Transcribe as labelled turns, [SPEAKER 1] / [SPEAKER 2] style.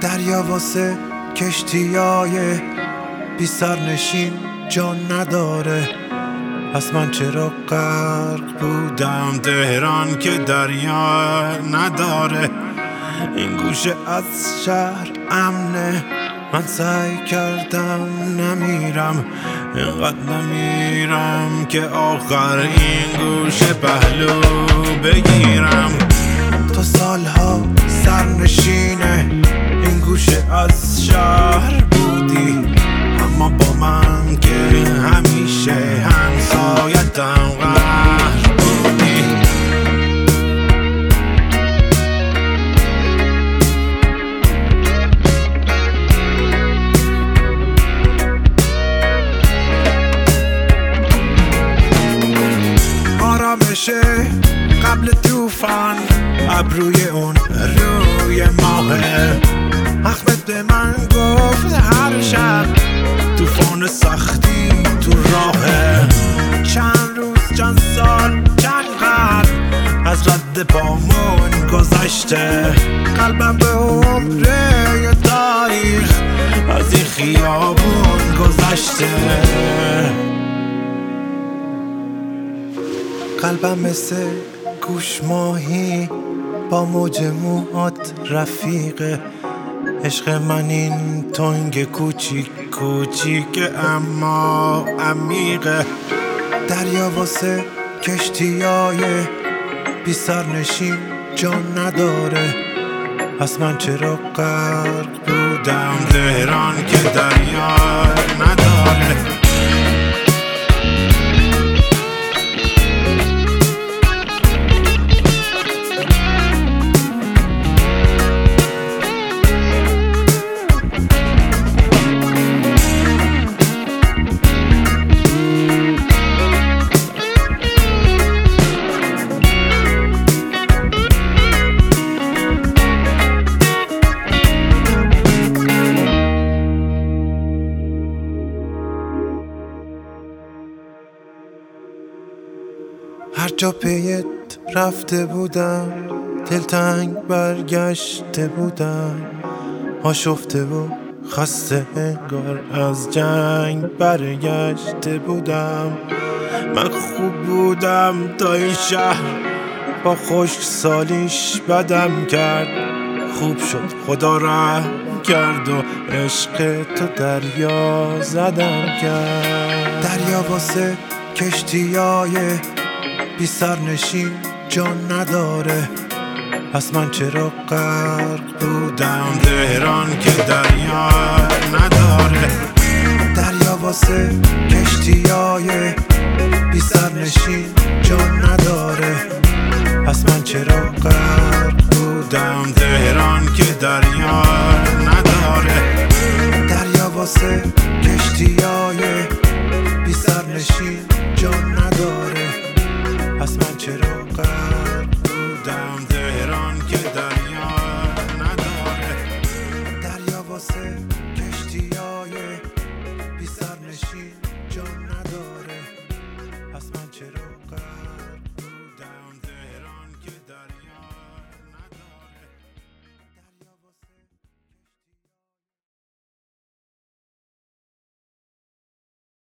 [SPEAKER 1] دریا واسه کشتیای بی سرنشین جان نداره. پس من چرا غرق بودم تهران که دریا نداره. این گوشه از شهر امنه، من سعی کردم نمیرم، اینقدر نمیرم که آخر این گوشه پهلو بگیرم. تا سالها سرنشینه این گوشه از شهر بودی، اما با من که همیشه همسایتم قهر بودی. آرامشه قبل توفان ابروی اون روی ماهه. احمد به من گفت هر شب توفان سختی تو راهه. چند روز چند سال چند قرن از رد پامون گذشته. قلبم به عمره تاریخ از این خیابون گذشته. قلبم مثل گوش ماهی با موج موهات رفیقه. عشق من این تنگ کوچیک کوچیک اما عمیقه. دریا واسه کشتیای بی سرنشین جان نداره. پس من چرا غرق بودم تهران که دریا نداره. هر جا پیت رفته بودم دلتنگ برگشته بودم. آشفته و خسته انگار از جنگ برگشته بودم. من خوب بودم تا این شهر با خشک سالیش بدم کرد. خوب شد خدا رحم کرد و عشق تو دریا زدم کرد. دریا واسه کشتیای بی سرنشین جان نداره. پس من چرا غرق بودم تهران که دریا نداره. دریا واسه کشتیای بی سرنشین جان نداره. پس من چرا غرق بودم تهران که دریا